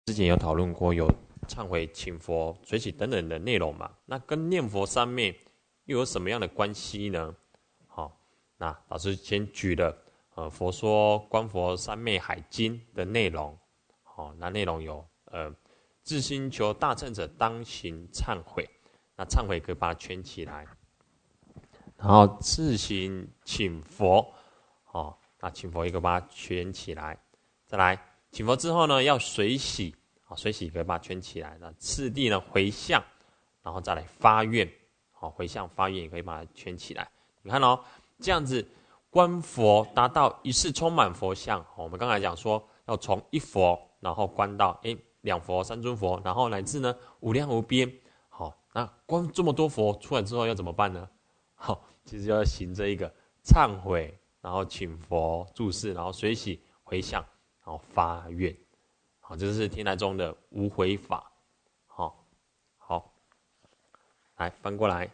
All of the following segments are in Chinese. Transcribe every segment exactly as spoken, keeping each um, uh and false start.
之前有讨论过有忏悔、请佛、随喜等等的内容嘛？那跟念佛三昧又有什么样的关系呢？好，那老师先举了呃《佛说观佛三昧海经》的内容。好，那内容有呃自心求大乘者当行忏悔，那忏悔可以把它圈起来，然后自行请佛，好，那请佛一个把它圈起来，再来请佛之后呢，要随喜。好，随喜可以把它圈起来。那次第呢，回向，然后再来发愿。好，回向发愿也可以把它圈起来。你看哦，这样子观佛达到一世充满佛像。我们刚才讲说，要从一佛，然后观到哎两佛、三尊佛，然后乃至呢无量无边。好，那观这么多佛出来之后要怎么办呢？好，其实要行这一个忏悔，然后请佛注释，然后随喜回向，然后发愿。好，这是天台宗的无悔法。好，好，来翻过来。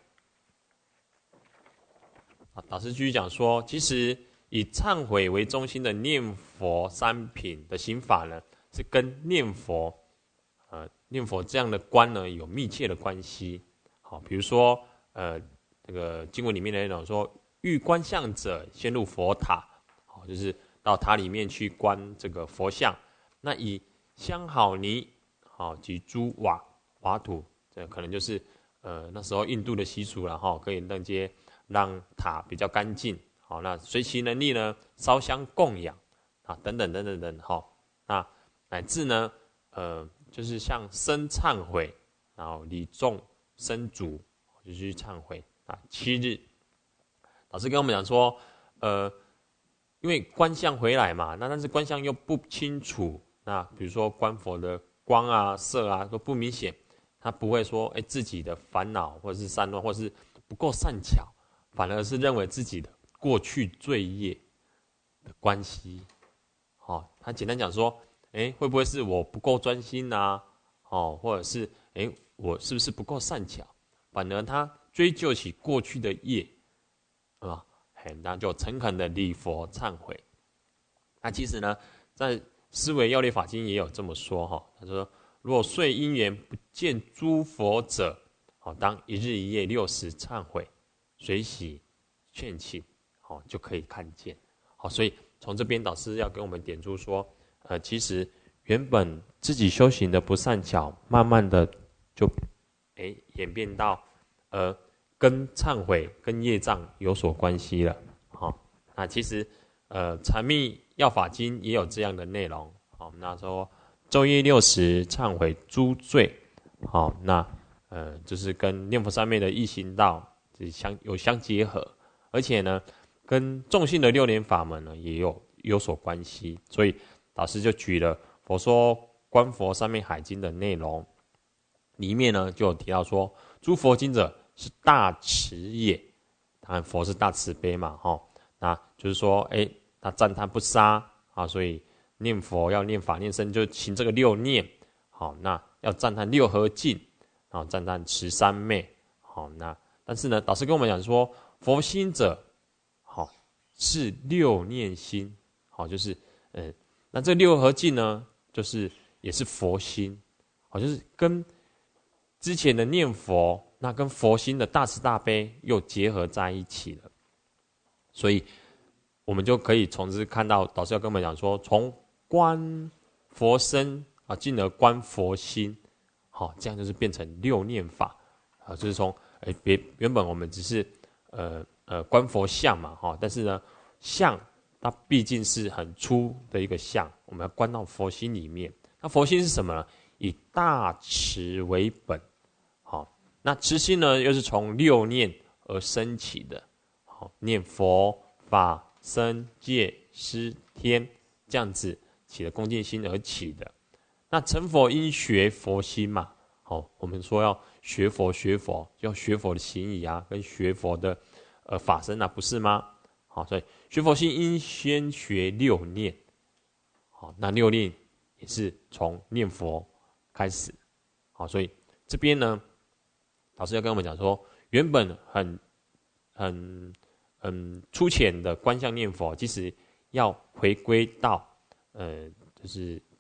导师继续讲说，其实以忏悔为中心的念佛三品的行法呢，是跟念佛，呃，念佛这样的观呢有密切的关系。好，比如说，呃，这个经文里面的内容说，欲观相者，先入佛塔。好，就是到塔里面去观这个佛像。那以香好泥，好及诸瓦瓦土，这可能就是呃那时候印度的习俗了哈，可以让接让塔比较干净。好，那随其能力呢，烧香供养啊，等等等等等哈。那乃至呢，呃，就是像生忏悔，然后礼众生主，就去忏悔啊。七日，老师跟我们讲说，呃，因为观相回来嘛，那但是观相又不清楚。那比如说观佛的光啊、色啊都不明显，他不会说哎自己的烦恼或者是散乱，或者是不够善巧，反而是认为自己的过去罪业的关系。好、哦，他简单讲说，哎会不会是我不够专心啊？哦，或者是哎我是不是不够善巧？反而他追究起过去的业，啊、嗯，那就诚恳的礼佛忏悔。那其实呢，在思维要略法经也有这么说哈，他说：若遂因缘不见诸佛者，好，当一日一夜六时忏悔，随喜劝请，好就可以看见。好，所以从这边导师要跟我们点出说，呃，其实原本自己修行的不善巧，慢慢的就哎演变到呃跟忏悔跟业障有所关系了。好，那其实呃禅密要法经也有这样的内容。好，那说昼夜六时忏悔诸罪。好，那呃就是跟念佛三昧的易行道相有相结合，而且呢跟众信的六年法门呢也有有所关系。所以老师就举了佛说观佛三昧海经的内容，里面呢就有提到说，诸佛经者是大慈也。当然佛是大慈悲嘛，哈，那就是说，哎，他赞叹不杀啊，所以念佛要念法念僧，就行这个六念。好，那要赞叹六合敬，然后赞叹持三昧。好，那但是呢，导师跟我们讲说，佛心者，好是六念心。好，就是嗯，那这六合敬呢，就是也是佛心。好，就是跟之前的念佛，那跟佛心的大慈大悲又结合在一起了。所以我们就可以从这看到，导师要跟我们讲说，从观佛身啊，进而观佛心，好，这样就是变成六念法啊，就是从哎别原本我们只是呃呃观佛像嘛，哈，但是呢像它毕竟是很粗的一个像，我们要观到佛心里面。那佛心是什么呢？以大慈为本。好，那慈心呢，又是从六念而生起的。好，念佛法僧戒施天这样子起的恭敬心而起的。那成佛应学佛心嘛。好，我们说要学佛学佛，要学佛的行仪啊，跟学佛的呃法身啊，不是吗？好，所以学佛心应先学六念。好，那六念也是从念佛开始。好，所以这边呢，老师要跟我们讲说，原本很很嗯粗浅的观相念佛，其实要回归到呃，就是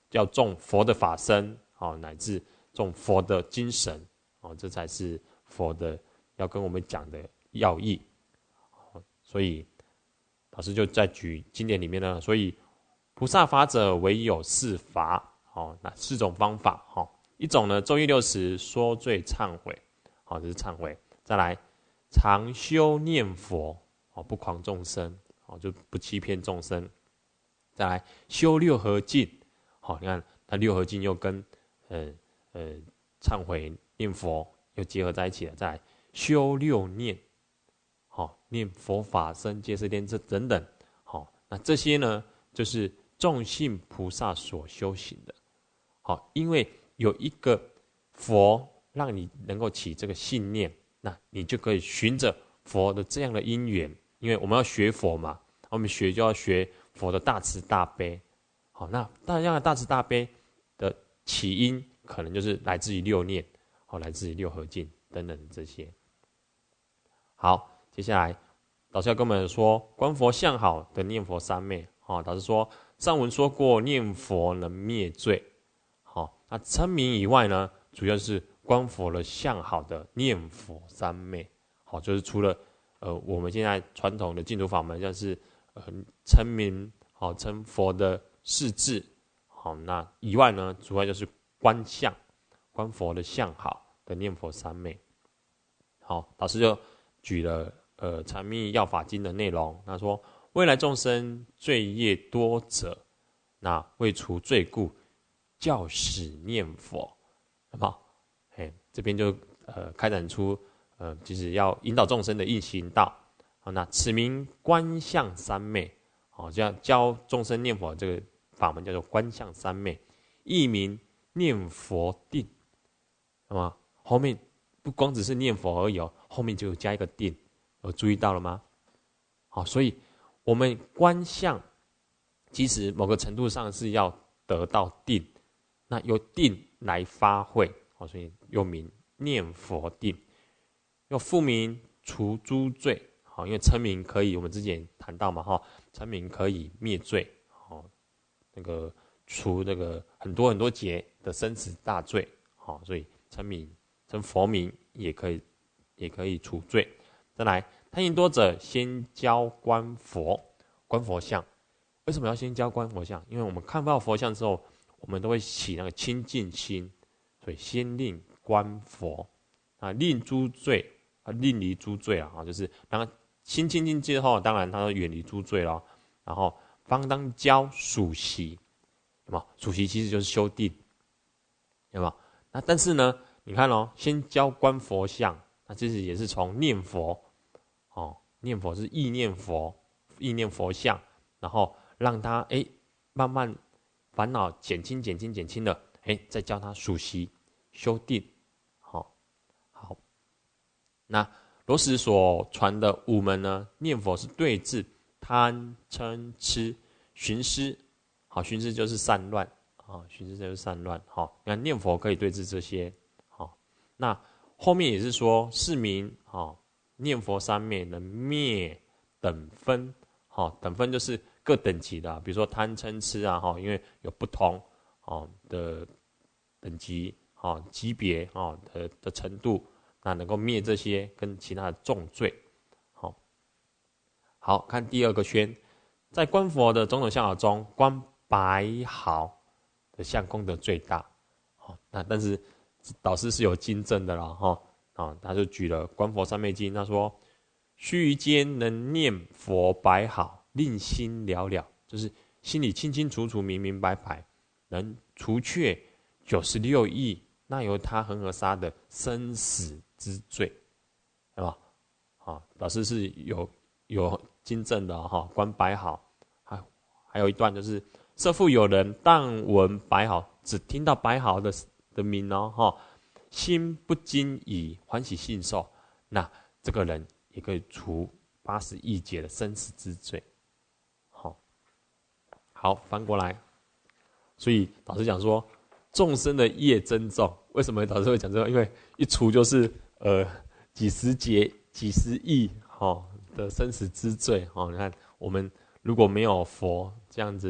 要种佛的法身，哦，乃至种佛的精神，哦，这才是佛的要跟我们讲的要义。哦，所以老师就在举经典里面呢，所以菩萨法者唯有四法，哦，那四种方法，哦，一种呢，昼夜六时说罪忏悔，好，这是忏悔。再来，常修念佛，哦，不诳众生，哦，就不欺骗众生。再来，修六合敬，好，你看它六合敬又跟呃呃忏悔念佛又结合在一起了。再来，修六念，好，念佛法身皆是念，这等等，好，那这些呢，就是众信菩萨所修行的。好，因为有一个佛让你能够起这个信念，那你就可以循着佛的这样的因缘，因为我们要学佛嘛，我们学就要学佛的大慈大悲。好，那这样的大慈大悲的起因，可能就是来自于六念，好，来自于六合敬等等这些。好，接下来老师要跟我们说，观佛相好的念佛三昧。好，老师说，上文说过，念佛能灭罪。好，那称名以外呢，主要是观佛的相好的念佛三昧。好，就是除了呃我们现在传统的净土法门，像是呃称名，好，称佛的事智，好，那以外呢，主要就是观相，观佛的相好的念佛三昧。好，老师就举了呃《禅密要法经》的内容，他说，未来众生罪业多者，那为除罪故，教使念佛，好不好？嘿，这边就呃开展出呃，就是要引导众生的应行道。好，那此名观相三昧，好，这样教众生念佛这个法门叫做观相三昧，译名念佛定，好吗？后面不光只是念佛而已哦，后面就加一个定，有注意到了吗？好，所以我们观相，其实某个程度上是要得到定，那由定来发慧，好，所以又名念佛定，又复名除诸罪。好，因为称名可以，我们之前谈到嘛，哈，称名可以灭罪，好，那个除那个很多很多劫的生死大罪，好，所以称名称佛名也可以，也可以除罪。再来，贪淫多者，先教观佛，观佛像。为什么要先教观佛像？因为我们看到佛像之后，我们都会起那个清净心，所以先令观佛啊，令诸罪啊，令离诸罪啊，就是让他心清净之后，当然他远离诸罪了。然后方当教属习，有没有？属习其实就是修定，有没有？那但是呢，你看哦，先教观佛像，那其实也是从念佛，哦，念佛是意念佛，意念佛像，然后让他哎慢慢烦恼减轻、减轻、减轻了，哎，再教他属习、修定，好、哦，好。那罗什所传的五门呢，念佛是对治贪嗔痴寻思，好，寻思就是散乱，好，寻思就是散乱，好，你看念佛可以对治这些，好，那后面也是说是名，好，念佛三昧能灭等分，好，等分就是各等级的，比如说贪嗔痴啊，哈，因为有不同，哦的等级，哦级别，哦的的程度。那能够灭这些跟其他的重罪，好，好看第二个圈，在观佛的种种相好中，观白毫的相功德最大，好，那但是导师是有经证的啦，哈，啊，他就举了《观佛三昧经》，他说，须臾间能念佛白毫，令心了了，就是心里清清楚楚、明明白白，能除却九十六亿那由他恒河沙的生死之罪，对吧？好，老师是有有经证的哈，观白毫，还还有一段就是设复有人但闻白毫，只听到白毫的的名哦，哈，心不惊疑，欢喜信受，那这个人也可以除八十亿劫的生死之罪。好，好翻过来，所以老师讲说，众生的业真重，为什么老师会讲这个？因为一除就是呃几十劫、几十亿哈、哦、的生死之罪哈、哦。你看我们如果没有佛这样子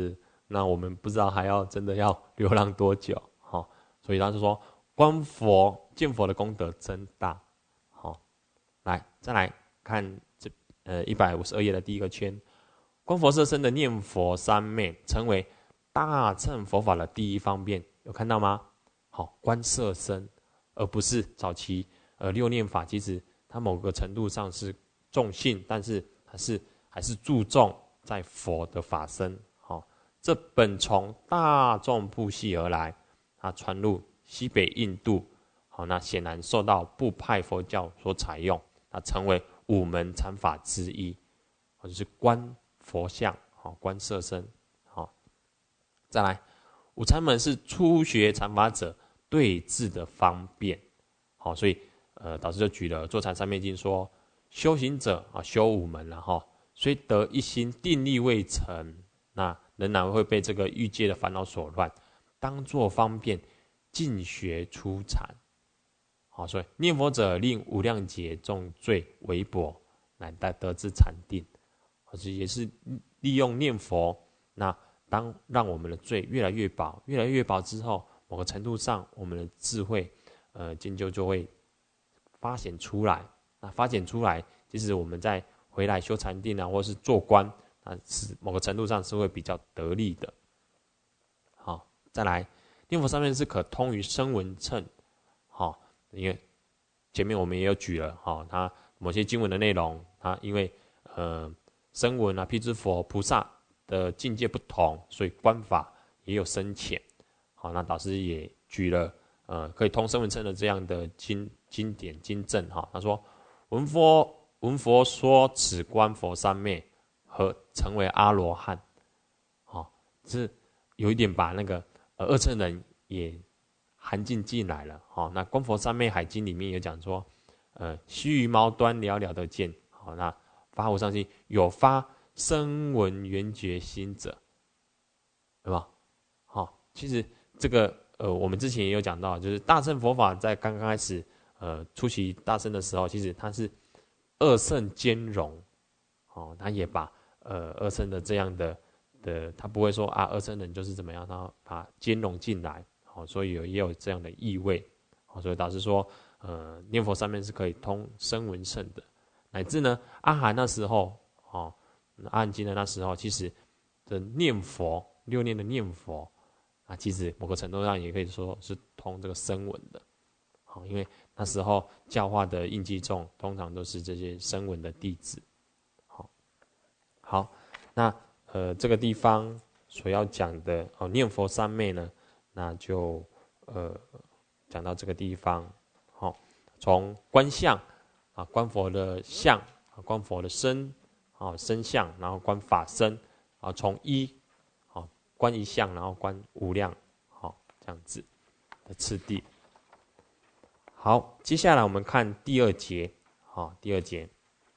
那我们不知道还要真的要流浪多久，好，所以他就说观佛见佛的功德真大，好，来再来看这呃一百五十二页的第一个圈，观佛摄身的念佛三昧，成为大乘佛法的第一方便，有看到吗？好，观摄身，而不是早期呃六念法，其实它某个程度上是重信，但是还是还是注重在佛的法身。好，这本从大众部系而来，它传入西北印度，好，那显然受到部派佛教所采用，它成为五门禅法之一，就是观佛像，好，观摄身，好，再来，五禅门是初学禅法者对治的方便，好，所以呃，导师就举了《坐禅三昧经》说，修行者啊，修五门了哈，虽得一心定力未成，那仍然会被这个欲界的烦恼所乱，当作方便尽学初禅。好，所以念佛者令无量劫重罪微薄，乃得得至禅定。所以也是利用念佛，那当让我们的罪越来越薄，越来越薄之后，某个程度上，我们的智慧，呃，经究就会发显出来。那发显出来，其实我们在回来修禅定啊，或是做观，啊，是某个程度上是会比较得力的。好，再来，念佛三昧是可通于声闻乘，好，因为前面我们也有举了，哈，它某些经文的内容，它因为呃声闻啊、辟支佛、菩萨的境界不同，所以观法也有深浅。好，那导师也举了呃可以通声闻乘的这样的经经典经证，哈，他说闻佛闻佛说此观佛三昧，和成为阿罗汉，好，是有一点把那个呃二乘人也含进进来了，好，那观佛三昧海经里面有讲说，呃须臾毛端了了得见，好，那发无上心，有发声闻缘觉心者，对吧？好，其实这个呃我们之前也有讲到，就是大乘佛法在刚刚开始呃初期大乘的时候，其实它是二乘兼容，哦，他也把呃二乘的这样的的，他不会说啊二乘人就是怎么样，他把它兼容进来，好，所以有也有这样的意味，好，所以导师说，呃念佛三昧是可以通声闻乘的，乃至呢阿含那时候，哦，阿含经的那时候，其实的念佛六念的念佛啊，其实某个程度上也可以说是通这个声闻的，好，因为那时候教化的印记众通常都是这些声闻的弟子。好，好，那呃这个地方所要讲的哦念佛三昧呢，那就呃讲到这个地方。好，从观相啊，观佛的相啊，观佛的身啊，身相，然后观法身啊，从一好观一相，然后观无量，好，这样子的次第。好，接下来我们看第二节，好，第二节，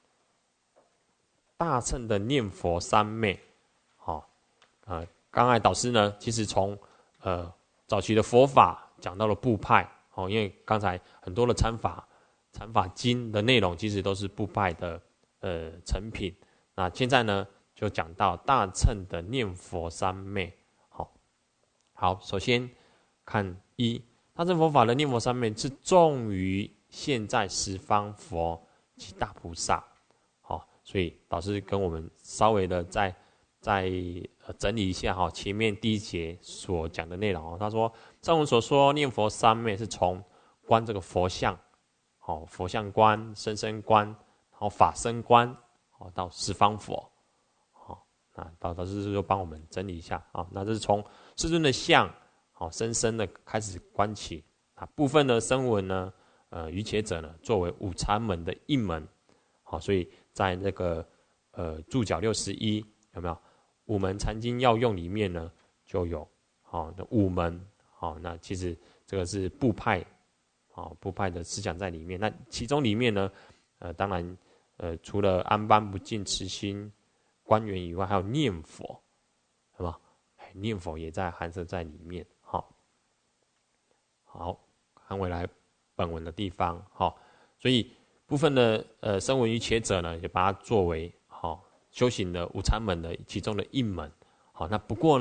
大乘的念佛三昧，好，呃，刚才导师呢，其实从呃早期的佛法讲到了部派，哦，因为刚才很多的禅法、禅法经的内容其实都是部派的呃成品，那现在呢就讲到大乘的念佛三昧，好，好，首先看一。大乘佛法的念佛三昧是重于现在十方佛及大菩萨，好，所以导师跟我们稍微的再再整理一下哈，前面第一节所讲的内容。他说，上文所说念佛三昧是从观这个佛像，好，佛像观、身身观，然后法身观，好，到十方佛，好，那导导师就帮我们整理一下啊，那这是从世尊的像。好，深深的开始观起啊，部分的声闻呢，呃，愚伽者呢，作为五禅门的一门，好，所以在那个呃注脚六十一有没有五门禅经要用里面呢，就有好的五门，好，那其实这个是部派，好部派的思想在里面。那其中里面呢，呃，当然呃除了安般不净持心观缘以外，还有念佛，是吧？念佛也在含摄在里面。好，看回来本文的地方，好，所以部分的呃声闻愚伽者呢，也把它作为好修行的五禅门的其中的一门，好，那不过呢，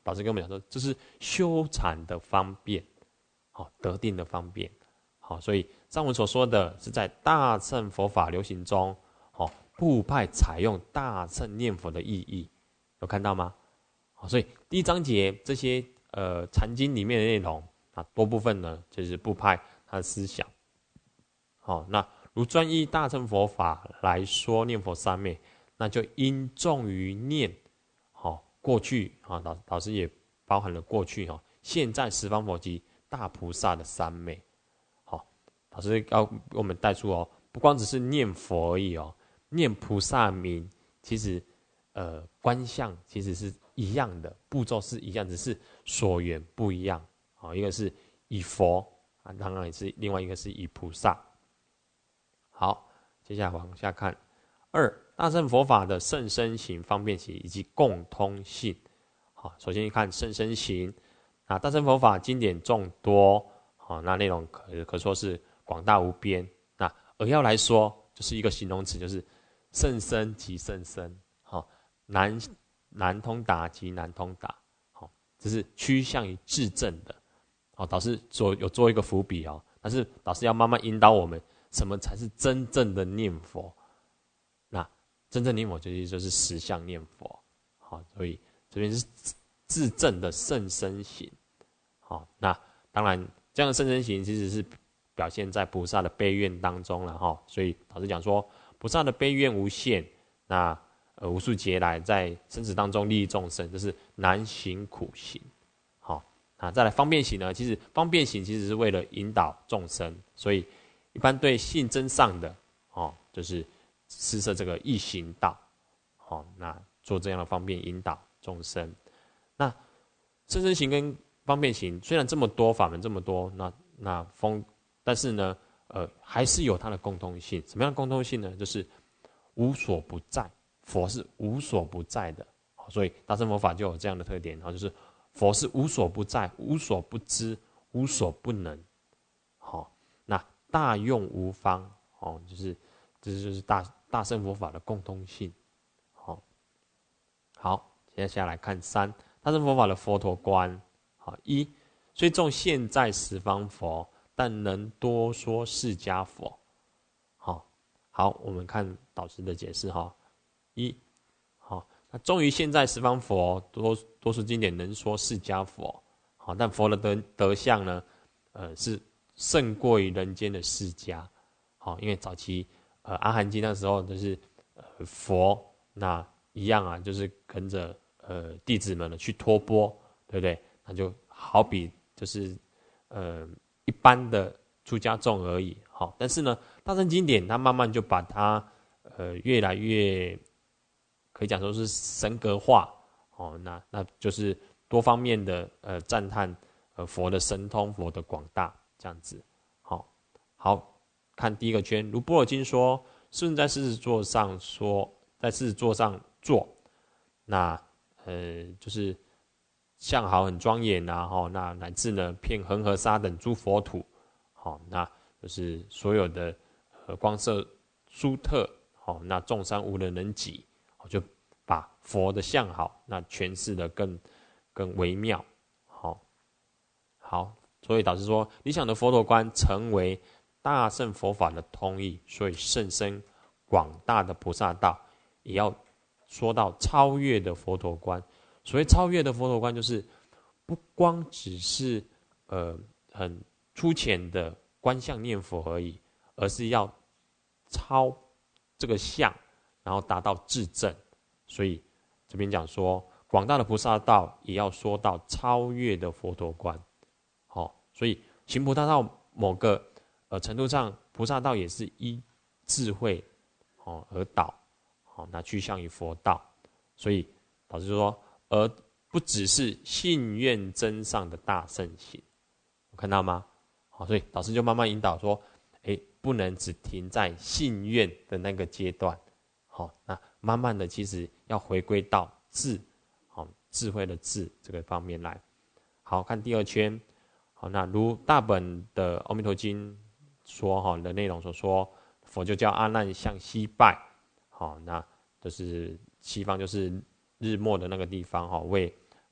导师跟我们讲说，这是修禅的方便，好得定的方便，好，所以上文所说的是在大乘佛法流行中，好部派采用大乘念佛的意义，有看到吗？好，所以第一章节这些呃禅经里面的内容啊，多部分呢就是部派他的思想。好，那如专依大乘佛法来说念佛三昧，那就应重于念。好，过去啊，老老师也包含了过去哈，现在十方佛及大菩萨的三昧。好，老师要我们带出哦，不光只是念佛而已哦，念菩萨名，其实呃观相其实是一样的，步骤是一样，只是所缘不一样。好，一个是以佛啊，当然也是另外一个是以菩萨。好，接下来往下看。二、大乘佛法的甚深行、方便行以及共通性。好，首先看甚深行。啊，大乘佛法经典众多，好，那内容可可说是广大无边。那而要来说，就是一个形容词，就是甚深即甚深，好，难难通达即难通达，好，这是趋向于至正的。好，导师做有做一个伏笔哦，但是导师要慢慢引导我们。什么才是真正的念佛？那真正念佛就是就是实相念佛。好，所以这边是自证的甚深行。好，那当然这样的甚深行其实是表现在菩萨的悲愿当中了哈。所以老师讲说，菩萨的悲愿无限，那呃无数劫来在生死当中利益众生，这是难行苦行。好，那再来方便行呢？其实方便行其实是为了引导众生，所以。一般对性真上的，哦，就是施设这个易行道，哦，那做这样的方便引导众生。那甚深行跟方便行虽然这么多法门这么多，那那风，但是呢，呃，还是有它的共通性。什么样的共通性呢？就是无所不在，佛是无所不在的，所以大乘佛法就有这样的特点，然后就是佛是无所不在、无所不知、无所不能，好，那。大用无方，哦，就是这就是大大乘佛法的共通性。好，好，接下来看三大乘佛法的佛陀观。好，一虽众现在十方佛，但能多说释迦佛。好，好，我们看导师的解释哈。一，好，那终于现在十方佛多多数经典能说释迦佛。好，但佛的德德相呢，呃是。胜过于人间的释迦，好，因为早期呃阿含经那时候就是呃佛那一样啊，就是跟着呃弟子们呢去托钵，对不对？那就好比就是呃一般的出家众而已，好，但是呢大乘经典它慢慢就把它呃越来越可以讲说是神格化，哦，那那就是多方面的呃赞叹呃佛的神通，佛的广大。这样子，好，好看第一个圈。如般若经说，世尊在狮子座上说，在狮子座上坐，那呃就是相好很庄严呐，哈，那乃至呢遍恒河沙等诸佛土，好，那就是所有的呃光色殊特，好，那众山无人能及，就把佛的相好，那诠释的更更微妙，好，好。所以导师说，理想的佛陀观成为大乘佛法的通义，所以甚深广大的菩萨道，也要说到超越的佛陀观。所谓超越的佛陀观，就是不光只是呃很粗浅的观相念佛而已，而是要超这个相，然后达到至正。所以这边讲说，广大的菩萨道也要说到超越的佛陀观。所以行菩萨道某个呃程度上，菩萨道也是依智慧哦而导，好、哦、那趋向于佛道。所以导师说，而不只是信愿真上的大乘行，有看到吗？好、哦，所以导师就慢慢引导说，哎，不能只停在信愿的那个阶段，好、哦，那慢慢的其实要回归到智，好、哦、智慧的智这个方面来。好，看第二圈。好，那如大本的《阿弥陀经》说哈的内容所说，佛就叫阿难向西拜，好，那就是西方就是日末的那个地方哈，为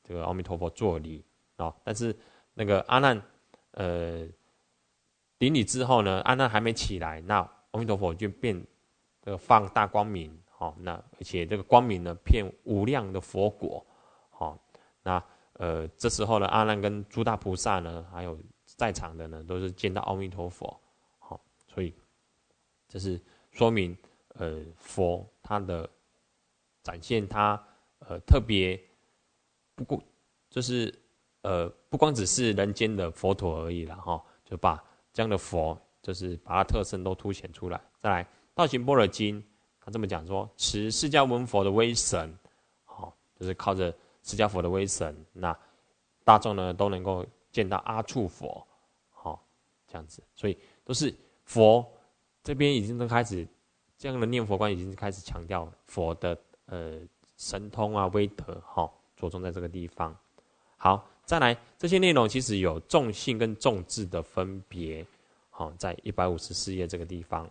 这个阿弥陀佛作礼啊、哦。但是那个阿难，呃，顶礼之后呢，阿难还没起来，那阿弥陀佛就变这个放大光明，好、哦，那而且这个光明呢，遍无量的佛国，好、哦，那呃这时候呢，阿难跟诸大菩萨呢，还有在场的呢，都是见到阿弥陀佛，好、哦，所以这是说明，呃，佛他的展现他呃特别不过就是呃不光只是人间的佛陀而已啦，哈、哦，就把这样的佛就是把它特征都凸显出来。再来，道行般若经，他这么讲说，持释迦文佛的威神，好、哦，就是靠着释迦佛的威神，那大众呢都能够见到阿处佛，好、哦，这样子，所以都是佛这边已经都开始这样的念佛观已经开始强调佛的呃神通啊威德，哈、哦，着重在这个地方。好，再来这些内容其实有重性跟重智的分别。好，在一百五十四页这个地方，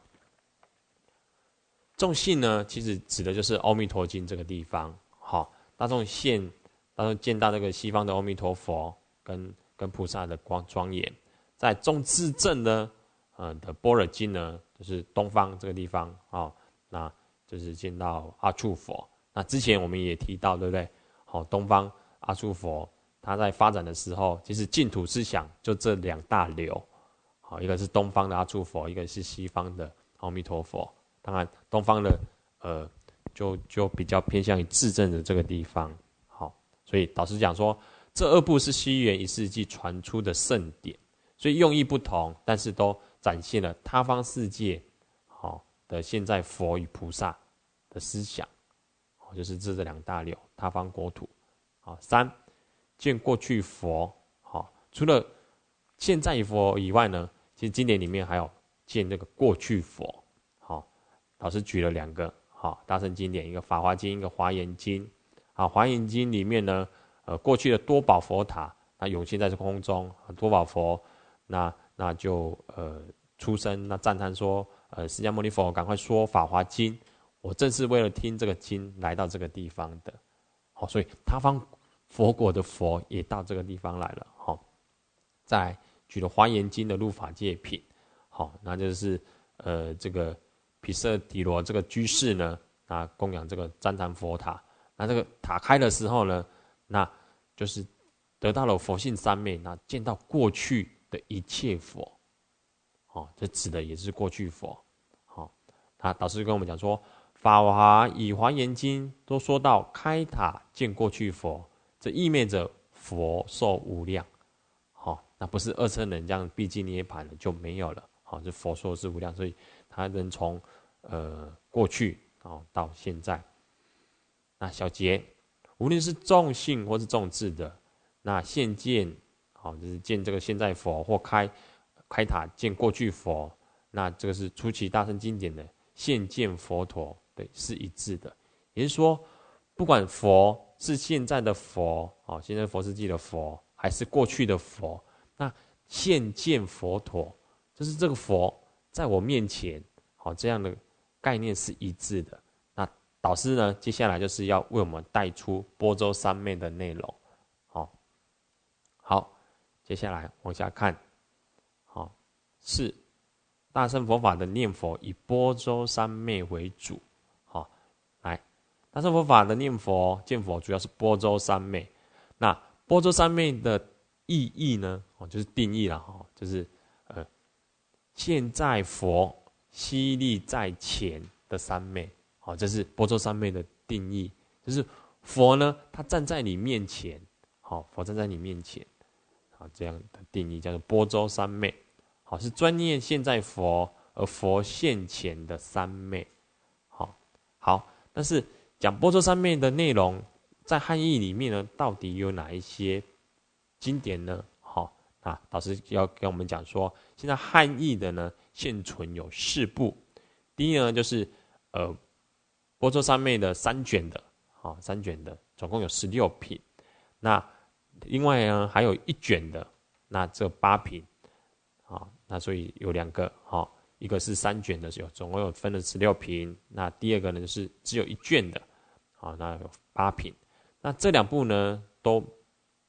重性呢，其实指的就是《阿弥陀经》这个地方。好，大众现，大众见到这个西方的阿弥陀佛跟跟菩萨的光庄严。在重智正呢，呃的般若经呢，就是东方这个地方啊、哦，那就是见到阿处佛。那之前我们也提到，对不对？好，东方阿处佛他在发展的时候，其实净土思想就这两大流。好，一个是东方的阿处佛，一个是西方的阿弥陀佛。当然，东方的呃，就就比较偏向于智正的这个地方。好，所以导师讲说，这二部是西元一世纪传出的圣典，所以用意不同，但是都展现了他方世界好的现在佛与菩萨的思想。好，就是这这两大流，他方国土。好，三见过去佛。好，除了现在佛以外呢，其实经典里面还有见这个过去佛。好，老师举了两个，好，大乘经典，一个《法华经》，一个《华严经》。好，《华严经》里面呢，呃，过去的多宝佛塔，那涌现在这空中，多宝佛，那那就呃出声，那赞叹说，呃，释迦牟尼佛赶快说《法华经》，我正是为了听这个经来到这个地方的。好，所以他方佛国的佛也到这个地方来了。好，再举了《华严经》的入法界品，好，那就是呃这个毗舍提罗这个居士呢，那供养这个旃檀佛塔，那这个塔开的时候呢，那就是得到了佛性三昧，那见到过去的一切佛，好，这指的也是过去佛。好，他导师跟我们讲说，法华以华严经都说到开塔见过去佛，这意味着佛寿无量。好，那不是二乘人这样毕竟涅槃了就没有了。好，这佛寿是无量，所以他能从呃过去哦到现在。那小节，无论是重性或是重智的，那现见，好，就是见这个现在佛或开开塔见过去佛，那这个是初期大乘经典的现见佛陀，对，是一致的。也就是说，不管佛是现在的佛，哦，现在佛世纪的佛，还是过去的佛，那现见佛陀，就是这个佛在我面前，好，这样的概念是一致的。那导师呢，接下来就是要为我们带出般舟三昧的内容。好，好，接下来往下看，好，是大乘佛法的念佛以般舟三昧为主。好，来，大乘佛法的念佛见佛主要是般舟三昧。那般舟三昧的意义呢？哦，就是定义了哈，就是呃，现在佛悉力在前的三昧。好，这是般舟三昧的定义，就是佛呢，他站在你面前，好，佛站在你面前，好，这样的定义叫做般舟三昧。好，是专念现在佛而佛现前的三昧。好，好，但是讲般舟三昧的内容，在汉译里面呢，到底有哪一些经典呢？好，啊，老师要跟我们讲说，现在汉译的呢，现存有四部。第一呢，就是呃。般舟三昧的三卷的，好，三卷的，总共有十六品。那另外呢，还有一卷的，那这八品，好，那所以有两个，好，一个是三卷的，有总共有分了十六品。那第二个呢，就是只有一卷的，好，那有八品。那这两部呢，都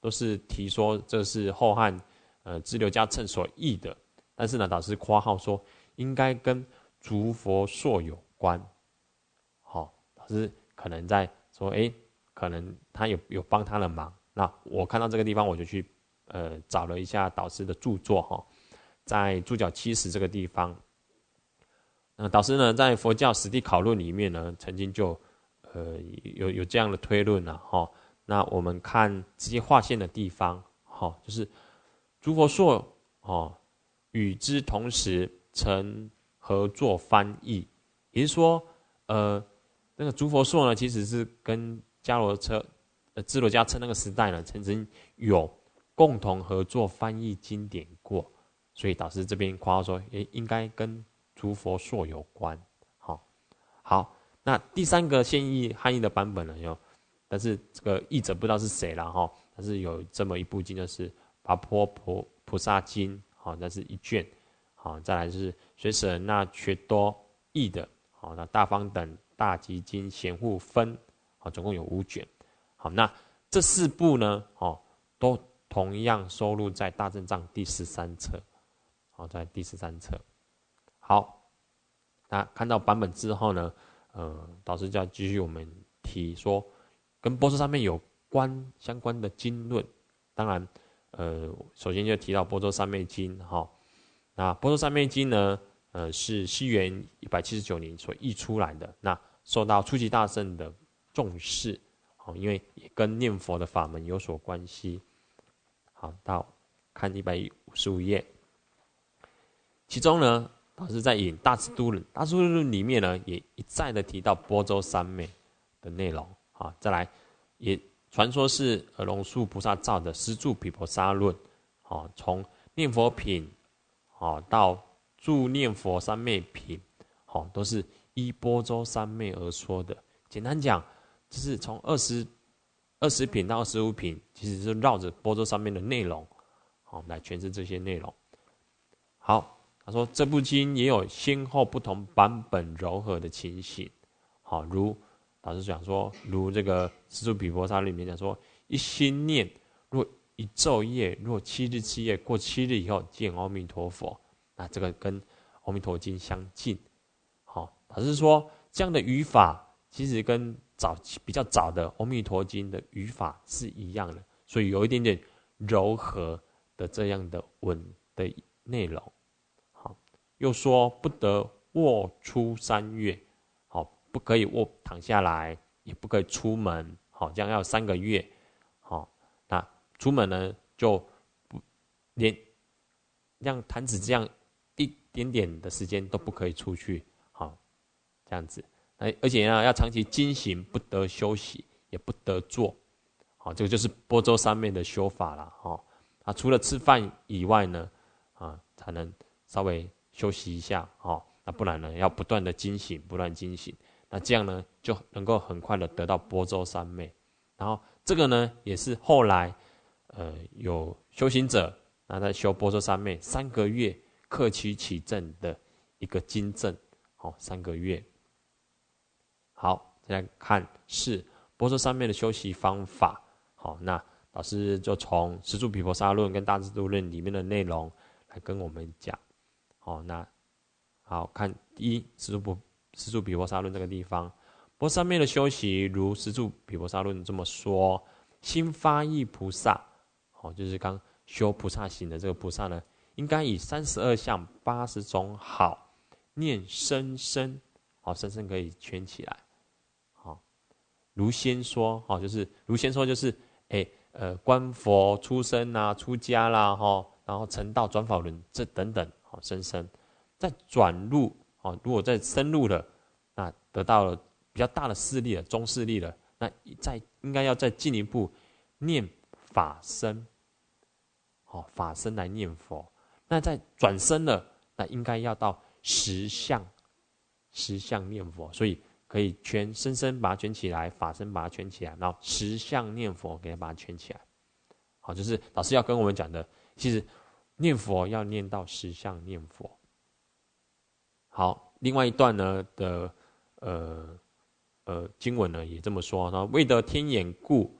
都是提说这是后汉呃支流家称所译的，但是呢，导师括号说应该跟竺佛朔有关。好、哦，导师可能在说，哎，可能他有有帮他的忙。那我看到这个地方，我就去呃找了一下导师的著作哈、哦，在注脚七十这个地方，呃，导师呢在佛教实地考论里面呢，曾经就呃有有这样的推论了哈、哦。那我们看直接划线的地方，哈、哦，就是竺佛朔哦，与之同时曾合作翻译，也就是说，呃，那个竺佛朔呢，其实是跟迦罗车、呃支罗迦称那个时代呢，曾经有共同合作翻译经典过，所以导师这边括号说，也应该跟竺佛朔有关。好，好，那第三个现译汉译的版本呢，有，但是这个译者不知道是谁了哈，但是有这么一部经，就是《跋婆菩菩萨经》，好，那是一卷，好，再来就是随舍人那却多译的，好，那大方等大集经贤护分，好，总共有五卷。好，那这四部呢，哦，都同样收录在大正藏第十三册，好，在第十三册。好，那看到版本之后呢，呃，导师就要继续我们提说，跟波斯上面有关相关的经论。当然，呃，首先就提到波州三昧经，哈、哦，那波州三昧经呢，呃，是西元一百七十九年所译出来的，那受到初级大圣的重视。好，因为也跟念佛的法门有所关系。好，到看一百五十五页，其中呢，导师在引《大智度论》，《大智度论》里面呢，也一再的提到波州三昧的内容。好，再来，也传说是耳龙树菩萨造的《施助毗婆沙论》。好，从念佛品，好到助念佛三昧品，好，都是依波州三昧而说的。简单讲，就是从二十二十品到二十五品，其实是绕着波州上面的内容，好来诠释这些内容。好，他说这部经也有先后不同版本柔和的情形，好，如老师讲说，如这个《施助毗婆沙论》里面讲说，一心念若一昼夜，若七日七夜，过七日以后见阿弥陀佛，那这个跟《阿弥陀经》相近。好，老师说这样的语法其实跟早比较早的《阿弥陀经》的语法是一样的，所以有一点点柔和的这样的文的内容。好，又说不得卧出三月，好，不可以卧躺下来，也不可以出门，好，这样要三个月。好，那出门呢就不连让弹指这样一点点的时间都不可以出去，好，这样子。而且呢，要长期经行，不得休息，也不得坐。好，这个就是波州三昧的修法了。哈，啊，除了吃饭以外呢，啊，才能稍微休息一下。哈，那不然呢，要不断的经行，不断经行。那这样呢，就能够很快的得到波州三昧。然后这个呢，也是后来呃有修行者，那在修波州三昧三个月克期起证的一个经证。好，三个月。好，再来看是波州三昧的修习方法。好，那老师就从《施助毗婆沙论》跟《大智度论》里面的内容来跟我们讲。好，那好看第一《施助毗施助毗婆沙论》这个地方，波三昧的修习如《施助毗婆沙论》这么说：心发意菩萨，好，就是刚修菩萨行的这个菩萨呢，应该以三十二相八十种好念生生，好，生生可以圈起来。如先说，哦，就是如先说，就是哎，呃，观佛出生啊，出家啦，哈，然后成道转法轮这等等，好，生生，再转入，哦，如果再深入了，那得到了比较大的势力了，中势力了，那再应该要再进一步念法身，好，法身来念佛，那再转身了，那应该要到实相，实相念佛，所以。可以圈生生把它圈起来，法身把它圈起来，然后实相念佛给它把它圈起来。好，就是老师要跟我们讲的，其实念佛要念到实相念佛。好，另外一段呢的呃呃经文呢也这么说，然后为得天眼故，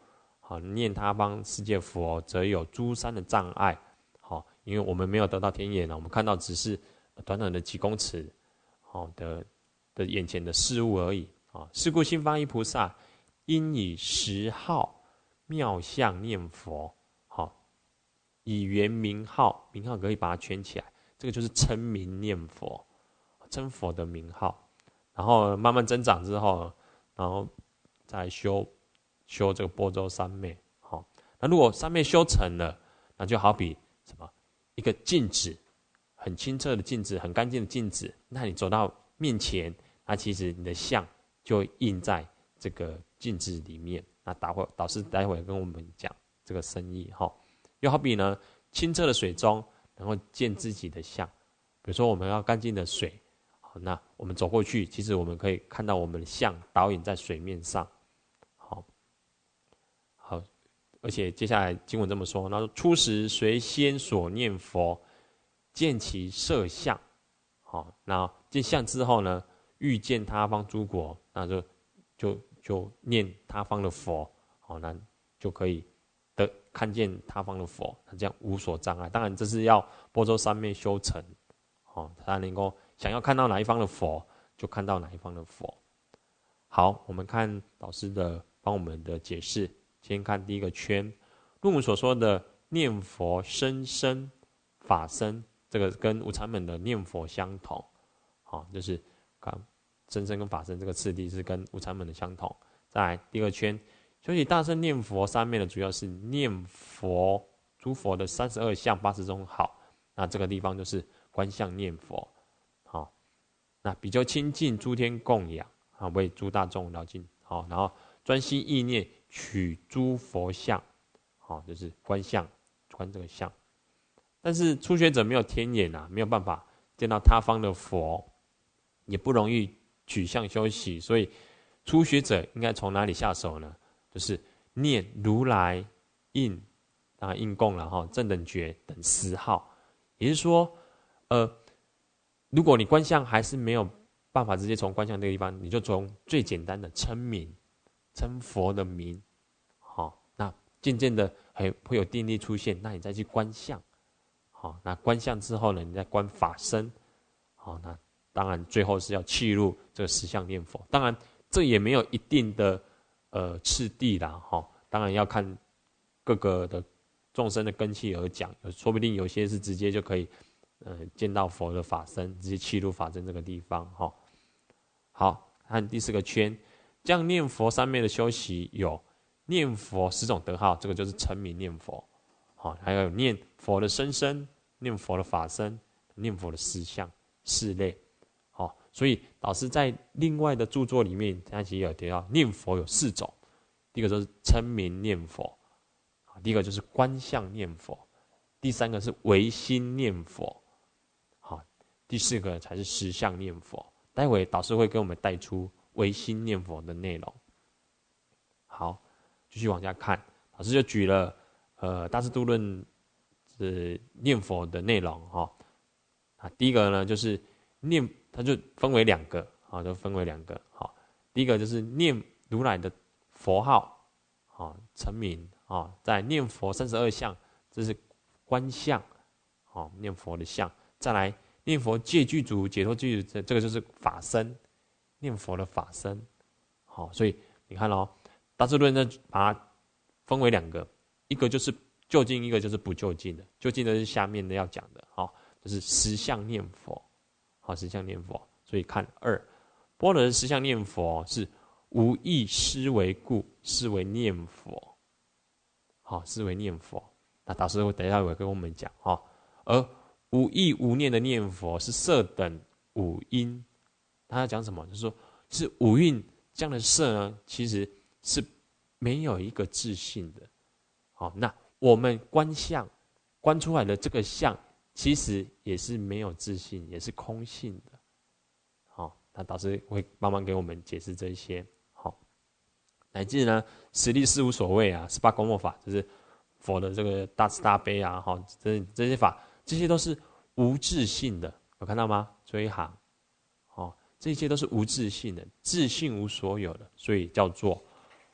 好，念他方世界佛，则有诸山的障碍。好，因为我们没有得到天眼，我们看到只是短短的几公尺，好的的眼前的事物而已。啊，是故心发意菩萨，应以十号妙相念佛。好，以圆名号，名号可以把它圈起来，这个就是称名念佛，称佛的名号。然后慢慢增长之后，然后再修修这个般舟三昧。好，那如果三昧修成了，那就好比什么？一个镜子，很清澈的镜子，很干净的镜子。那你走到面前，那其实你的相就印在这个镜子里面。那待会导师待会跟我们讲这个深意哈。又好比呢，清澈的水中，然后见自己的相。比如说我们要干净的水，好，那我们走过去，其实我们可以看到我们的相导引在水面上。好，好。而且接下来经文这么说，那说初时随先所念佛，见其色相。好，那见相之后呢，欲见他方诸国，那就就就念他方的佛，好，那就可以得看见他方的佛，那这样无所障碍。当然，这是要般舟三昧修成，好，他能够想要看到哪一方的佛，就看到哪一方的佛。好，我们看老师的帮我们的解释。先看第一个圈，论文所说的念佛生身法身，这个跟无常门的念佛相同，好，就是看生身跟法身这个次第是跟无常门的相同。再来第二个圈，修习大乘念佛三昧的主要是念佛诸佛的三十二相八十种好，那这个地方就是观相念佛，好，那比较亲近诸天供养啊，为诸大众了尽，好，然后专心意念。取诸佛像，好，就是观相，观这个相。但是初学者没有天眼啊，没有办法见到他方的佛，也不容易取相修习，所以初学者应该从哪里下手呢？就是念如来应，当然应供了哈，正等觉等十号。也就是说，呃，如果你观相还是没有办法直接从观相这个地方，你就从最简单的称名。称佛的名，好，那渐渐的还会有定力出现，那你再去观相，好，那观相之后呢，你再观法身，好，那当然最后是要契入这个十相念佛。当然这也没有一定的呃次第啦，哈，当然要看各个的众生的根器而讲，说不定有些是直接就可以呃见到佛的法身，直接契入法身这个地方，哈。好，看第四个圈。这样念佛三昧的修习有念佛十种德号，这个就是称名念佛，好，还有念佛的生身、念佛的法身、念佛的实相四类，好，所以老师在另外的著作里面，他其实有提到念佛有四种，第一个就是称名念佛，第一个就是观相念佛，第三个是唯心念佛，好，第四个才是实相念佛。待会导师会给我们带出唯心念佛的内容。好，继续往下看，老师就举了呃《大智度论》是念佛的内容哈。啊，第一个呢就是念，它就分为两个啊，就分为两个。好，第一个就是念如来的佛号，啊，称名啊，在念佛三十二相，这是观相，啊，念佛的相。再来念佛戒具足、解脱具足，这个就是法身。念佛的法身，好，所以你看哦，大智论呢把它分为两个，一个就是就近，一个就是不就近的。就近的是下面的要讲的，好，就是实相念佛，好，实相念佛。所以看二，般若的实相念佛是无意思维故，是为念佛，好，是为念佛。那导师会等一下会跟我们讲哈，而无意无念的念佛是色等五阴。他要讲什么？就是说，是五蕴这样的色呢，其实是没有一个自性的。好，那我们观相观出来的这个相，其实也是没有自性，也是空性的。好，那导师会慢慢给我们解释这些。好，乃至呢，十力事无所谓啊，十八功莫法，就是佛的这个大慈大悲啊，哈，这这些法，这些都是无自性的。有看到吗？最后一行。这些都是无自性的，自性无所有的，所以叫做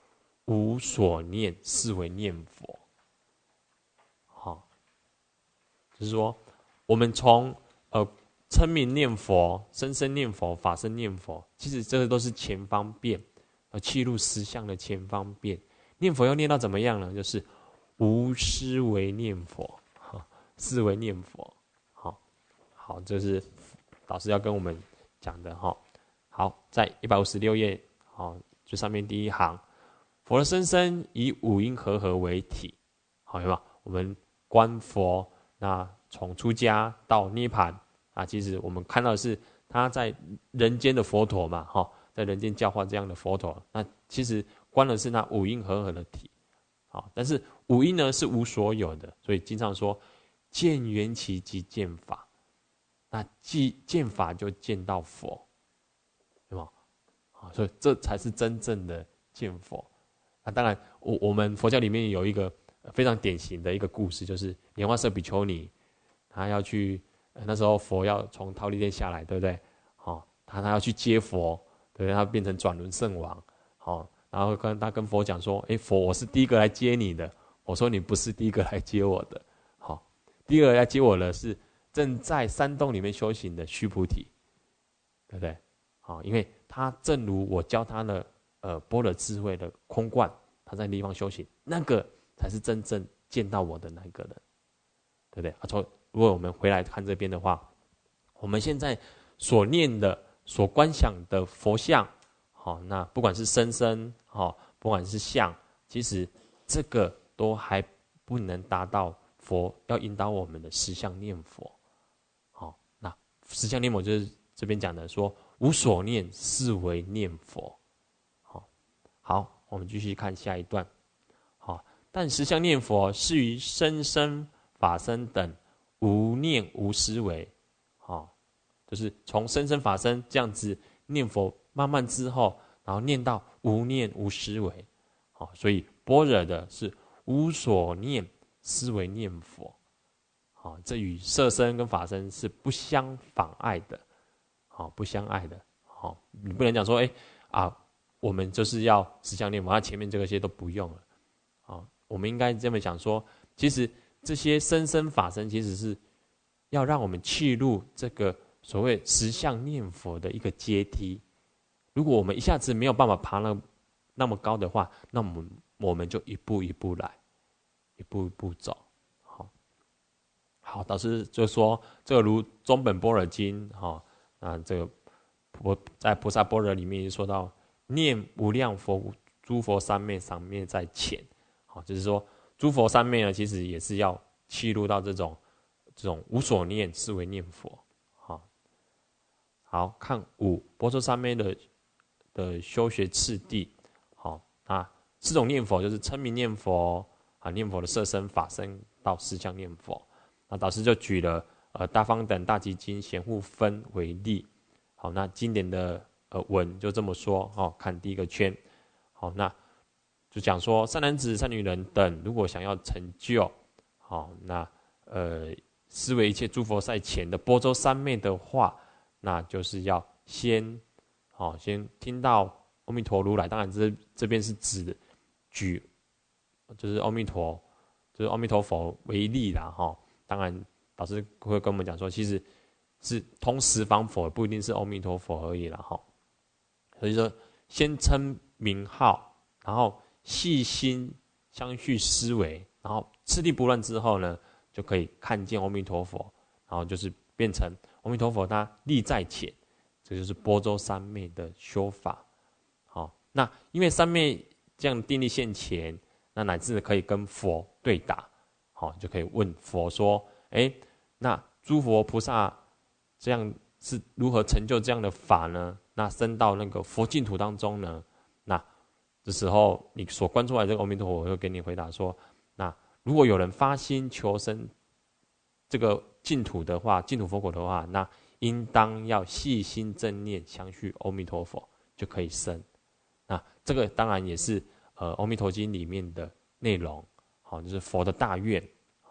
无所念，是为念佛。好，就是说，我们从呃称名念佛、声声念佛、法身念佛，其实这个都是前方便，呃，契入实相的前方便。念佛要念到怎么样呢？就是无思维念佛，哈，思维念佛。好，好，这是老师要跟我们讲的哈。好，在一百五十六页，好，最上面第一行，佛的声声以五音和合为体，好，有没有？我们观佛，那从出家到涅槃啊，其实我们看到的是他在人间的佛陀嘛，哈，在人间教化这样的佛陀，那其实观的是那五音和合的体，好，但是五音呢是无所有的，所以经常说见缘起即见法，那既见法就见到佛。对吗？啊，所以这才是真正的见佛。那当然，我我们佛教里面有一个非常典型的一个故事，就是莲花色比丘尼，他要去那时候佛要从忉利天下来，对不对？好，他他要去接佛，对不对？他变成转轮圣王，好，然后跟他跟佛讲说：“哎，佛，我是第一个来接你的。”我说：“你不是第一个来接我的。”好，第一个来接我的是正在山洞里面修行的须菩提，对不对？啊，因为他正如我教他的呃般若智慧的空观，他在地方修行，那个才是真正见到我的那个人，对不对？啊，从如果我们回来看这边的话，我们现在所念的、所观想的佛像，好，那不管是声声，好，不管是相，其实这个都还不能达到佛要引导我们的实相念佛。好，那实相念佛就是这边讲的说。无所念，是为念佛。好，好，我们继续看下一段。好，但实相念佛是于声声、法身等无念无思维。好，就是从声声法身这样子念佛，慢慢之后，然后念到无念无思维。好，所以般若的是无所念，思维念佛。好，这与色身跟法身是不相妨碍的。好，不相爱的，好，你不能讲说，哎啊，我们就是要实相念佛，那前面这些都不用了，好，我们应该这么讲说，其实这些声声法身，其实是要让我们契入这个所谓实相念佛的一个阶梯。如果我们一下子没有办法爬那那么高的话，那我们我们就一步一步来，一步一步走。好，好，导师就说，这个如中本般若经，哈。啊，这个菩在菩萨般若里面说到，念无量佛诸佛三昧，三昧在前。好，就是说诸佛三昧呢，其实也是要契入到这种这种无所念，是为念佛。好，好看五般若三昧的的修学次第。好，啊，四种念佛就是称名念佛啊，念佛的色身、法身到实相念佛。那导师就举了。呃，大方等大集经贤护分为例，好，那经典的呃文就这么说哦。看第一个圈，好，那就讲说善男子、善女人等，如果想要成就，好，那呃思维一切诸佛在前的般舟三昧的话，那就是要先，好，先听到阿弥陀如来，当然这这边是指举，就是阿弥陀，就是阿弥陀佛为例啦，哈，当然。老师会跟我们讲说，其实是通十方佛，不一定是阿弥陀佛而已啦，哈。所以说，先称名号，然后细心相续思维，然后次第不乱之后呢，就可以看见阿弥陀佛，然后就是变成阿弥陀佛他立在前，这就是般舟三昧的修法。好，那因为三昧这样定力现前，那乃至可以跟佛对答，好，就可以问佛说。哎，那诸佛菩萨这样是如何成就这样的法呢？那升到那个佛净土当中呢？那这时候你所观出来这个阿弥陀佛，我会给你回答说：那如果有人发心求生这个净土的话，净土佛果的话，那应当要细心正念相续阿弥陀佛，就可以生。那这个当然也是呃《阿弥陀经》里面的内容，好，就是佛的大愿。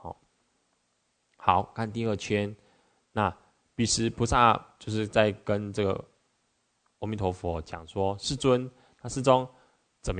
好，看第二圈，那彼时菩萨就是在跟这个阿弥陀佛讲说：世尊，那世中怎么样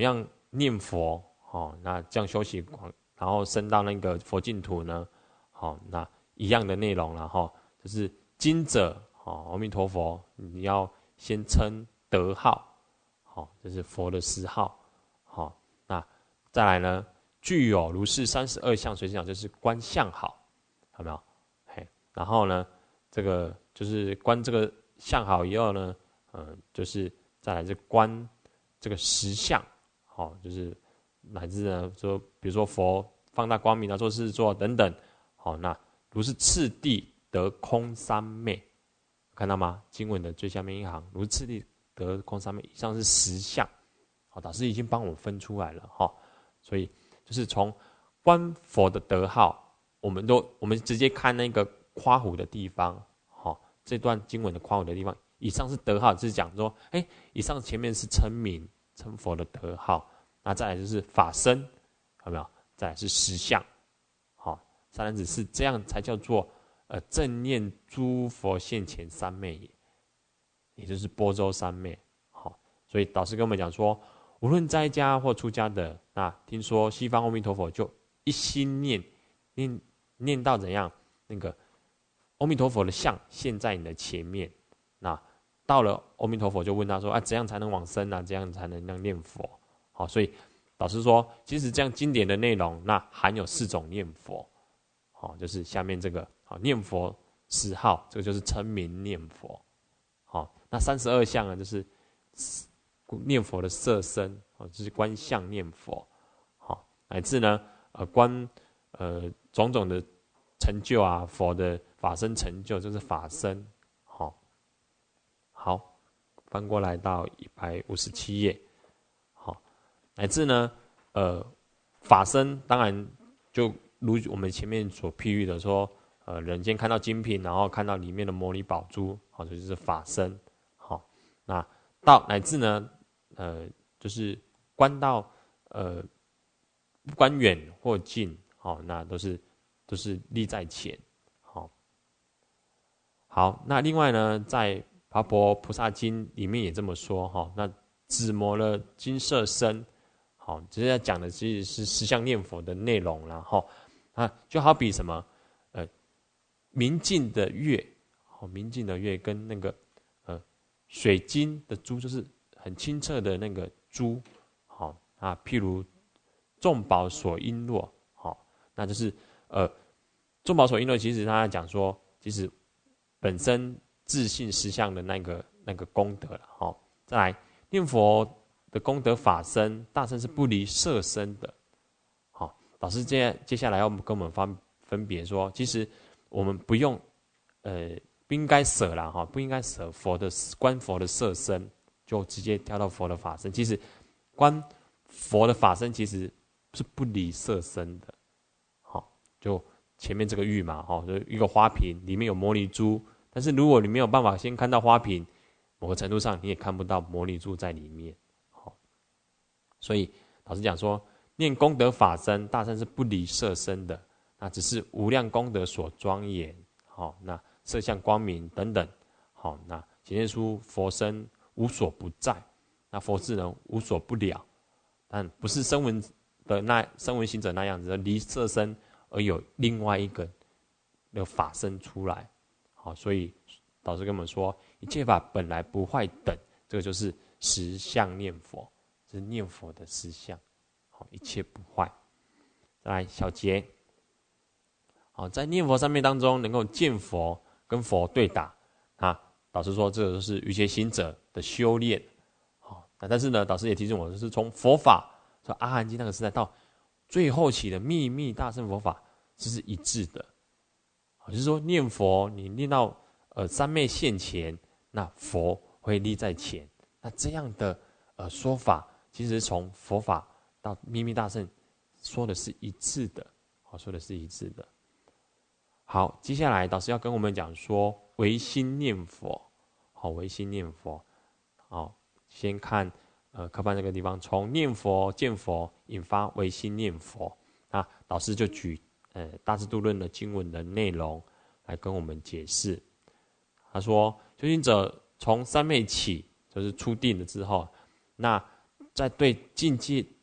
念佛，哦，那这样休息，然后升到那个佛净土呢，好，那一样的内容了哈，就是经者，哦，阿弥陀佛，你要先称德号，好，这是佛的十号，好，那再来呢，具有如是三十二相，随心讲就是观相好，有没有？嘿，然后呢，这个就是观这个相好以后呢，呃，就是再来是观这个实相，好，就是乃至呢说，比如说佛放大光明啊，做事做等等，好，那如是次第得空三昧，看到吗？经文的最下面一行，如次第得空三昧，以上是实相，好，导师已经帮我分出来了哈，所以就是从观佛的德号，我们都我们直接看那个夸胡的地方，好，这段经文的夸胡的地方，以上是德号，就是讲说，哎，以上前面是称名称佛的德号，那再来就是法身，有没有？再来是实相，好，三男子是这样才叫做呃正念诸佛现前三昧也，也就是般舟三昧，好，所以导师跟我们讲说，无论在家或出家的，那听说西方阿弥陀佛就一心念念念到怎样，那个阿弥陀佛的像现在你的前面，那到了阿弥陀佛就问他说，啊，怎样才能往生啊？怎样才能让念佛？好，所以导师说，其实这样经典的内容，那含有四种念佛，好，就是下面这个好念佛十号，这个就是称名念佛，好，那三十二相呢，就是念佛的色身，好，就是观相念佛，好，乃至呢，呃，观呃种种的成就啊，佛的法身成就，就是法身，好，好，翻过来到一百五十七页。乃至呢，呃，法身当然就如我们前面所譬喻的说，呃，人间看到精品，然后看到里面的摩尼宝珠，好，这就是法身。好，那到乃至呢，呃，就是观到呃，观远或近，好，那都是都是立在前。好，好，那另外呢，在《爬婆菩萨经》里面也这么说，哈，那紫磨了金色身。好，只是在讲的其实是十相念佛的内容啦，哈啊，就好比什么，呃，明净的月，好，明净的月跟那个呃水晶的珠，就是很清澈的那个珠，好啊，譬如众宝所璎珞，好，那就是呃众宝所璎珞，其实他在讲说，其实本身自信实相的那个那个功德了，好，再来念佛的功德法身，大乘是不离色身的。好，老师接接下来要跟我们分分别说，其实我们不用，呃，不应该舍啦哈，不应该舍佛的观佛的色身，就直接跳到佛的法身。其实观佛的法身其实是不离色身的。好，就前面这个玉嘛，哈，就一个花瓶里面有摩尼珠，但是如果你没有办法先看到花瓶，某个程度上你也看不到摩尼珠在里面。所以老师讲说，念功德法身，大乘是不离色身的，那只是无量功德所庄严，好，那色相光明等等，好，那显现出佛身无所不在，那佛智呢无所不了，但不是声闻的那声闻行者那样子，离色身而有另外一个那个法身出来，好，所以导师跟我们说，一切法本来不坏等，这个就是实相念佛。是念佛的实相，好，一切不坏。再来小结，好，在念佛三昧当中，能够见佛跟佛对打啊。导师说，这个都是瑜伽行者的修炼，好，但是呢，导师也提醒我，是从佛法，从阿含经那个时代到最后期的秘密大乘佛法，这是一致的。好，就是说念佛，你念到呃三昧现前，那佛会立在前，那这样的呃说法。其实从佛法到秘密大乘说的是一致的，好，说的是一致的。好，接下来导师要跟我们讲说唯心念佛，好，唯心念佛，好，先看呃课本这个地方，从念佛见佛引发唯心念佛，那导师就举呃大智度论的经文的内容来跟我们解释。他说，修行者从三昧起，就是初定了之后，那在对境界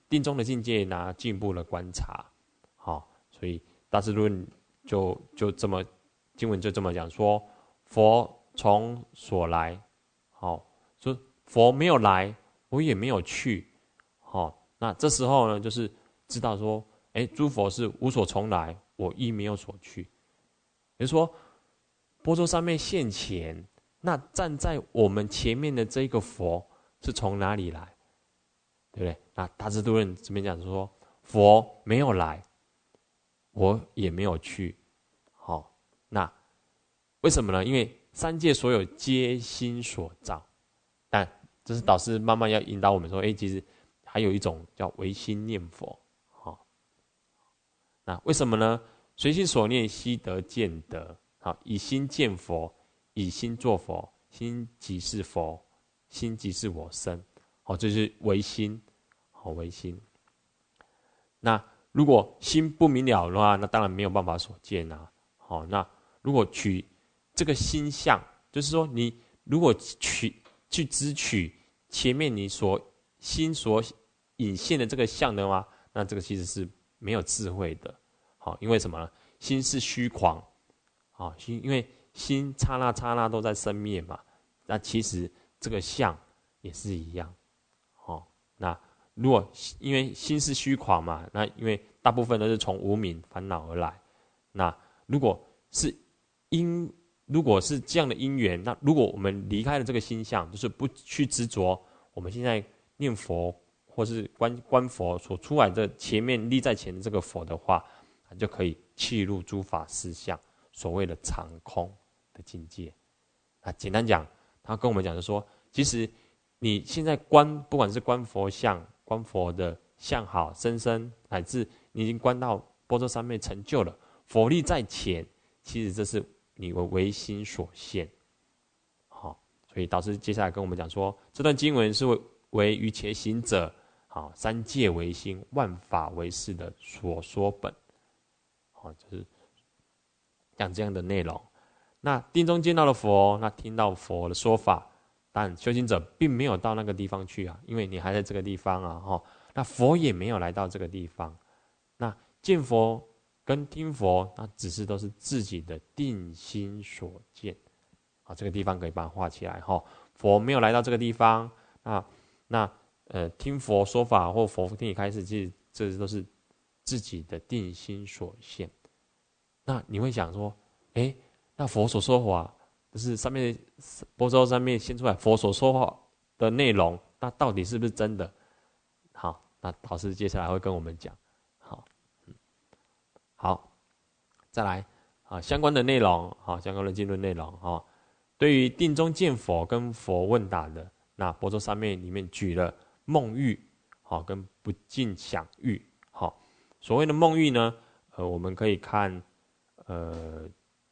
定中的境界呢进一步的观察，好，所以大智论就就这么经文就这么讲说，佛从所来，好，说佛没有来，我也没有去，好，那这时候呢，就是知道说，哎，诸佛是无所从来，我亦没有所去，也就是说，波州三昧现前，那站在我们前面的这个佛是从哪里来？对不对？那大智度论这边讲说，佛没有来，我也没有去，好、哦，那为什么呢？因为三界所有皆心所造，但这是导师慢慢要引导我们说，哎，其实还有一种叫唯心念佛，好、哦，那为什么呢？随心所念，悉得见得，好，以心见佛，以心作佛，心即是佛，心即是我身，好，这是唯心。好，唯心。那如果心不明了的话，那当然没有办法所见啊。好，那如果取这个心相，就是说你如果取去只取前面你所心所引现的这个相的话，那这个其实是没有智慧的。好，因为什么呢？心是虚狂，好，心因为心刹那刹那都在生灭嘛，那其实这个相也是一样。好，那。如果因为心是虚狂嘛，那因为大部分都是从无明烦恼而来。那如果是因，如果是这样的因缘，那如果我们离开了这个心相，就是不去执着我们现在念佛或是观观佛所出来的前面立在前的这个佛的话，就可以契入诸法实相，所谓的常空的境界。啊，简单讲，他跟我们讲就说，其实你现在观，不管是观佛像。观佛的相好深深，乃至你已经观到般若三昧成就了，佛力在前，其实这是你为唯心所现。好，所以导师接下来跟我们讲说，这段经文是为为于且行者，好，三界唯心，万法唯识的所说本。好，就是讲这样的内容。那定中见到了佛，那听到佛的说法。但修行者并没有到那个地方去啊，因为你还在这个地方啊，哈，那佛也没有来到这个地方。那见佛跟听佛，那只是都是自己的定心所见。好，这个地方可以把它画起来哈。佛没有来到这个地方，那那呃，听佛说法或佛听你开示，其实这都是自己的定心所现。那你会想说，哎，那佛所说法。就是上面般若上面现出来佛所说话的内容，那到底是不是真的？好，那导师接下来会跟我们讲。好，嗯，好，再来啊，相关的内容，好，相关的经论内容啊。对于定中见佛跟佛问答的，那般若三昧里面举了梦喻，好，跟不尽想喻。好，所谓的梦喻呢，呃，我们可以看，呃。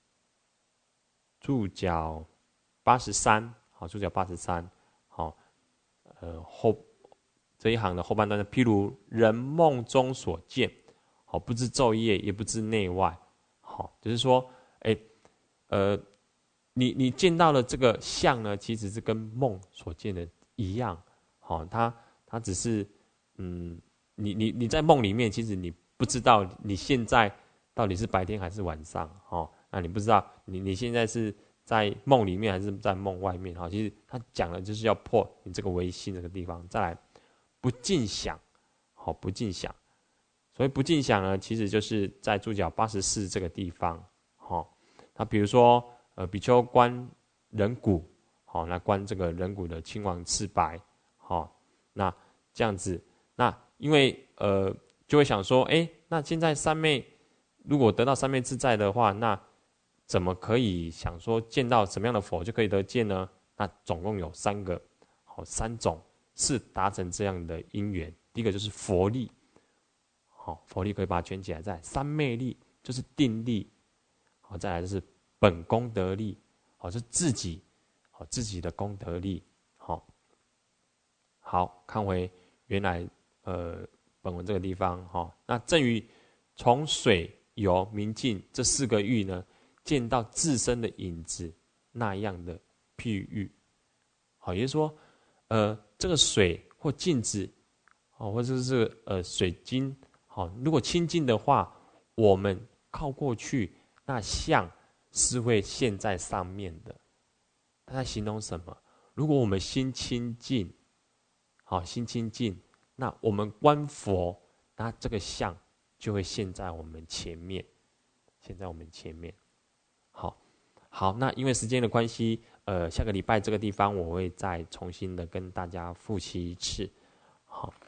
注脚八十三，好，注脚八十三，好，呃后这一行的后半段，譬如人梦中所见，好，不知昼夜，也不知内外，好，就是说，哎，呃，你你见到了这个相呢，其实是跟梦所见的一样，好，它它只是，嗯，你你你在梦里面，其实你不知道你现在到底是白天还是晚上，哦。那你不知道你你现在是在梦里面还是在梦外面？哈，其实他讲的就是要破你这个唯心这个地方。再来，不尽想，好，不尽想。所谓不尽想呢，其实就是在注脚八十四这个地方，好，那比如说呃，比丘观人骨，好，那观这个人骨的青黄赤白，好，那这样子，那因为呃就会想说，哎，那现在三昧如果得到三昧自在的话，那怎么可以想说见到什么样的佛就可以得见呢？那总共有三个，好，三种是达成这样的因缘。第一个就是佛力，好，佛力可以把它圈起来，在三昧力就是定力，好，再来就是本功德力，好，是自己，好，自己的功德力，好，好，看回原来呃本文这个地方，哈，那正于从水油明镜这四个域呢。见到自身的影子那样的譬喻，好，也就是说，呃，这个水或镜子， 哦，或者是呃水晶，好，如果清净的话，我们靠过去，那像是会现在上面的。它在形容什么？如果我们心清净，好，心清净，那我们观佛，那这个像就会现在我们前面，现在我们前面。好，好，那因为时间的关系，呃，下个礼拜这个地方我会再重新的跟大家复习一次。好。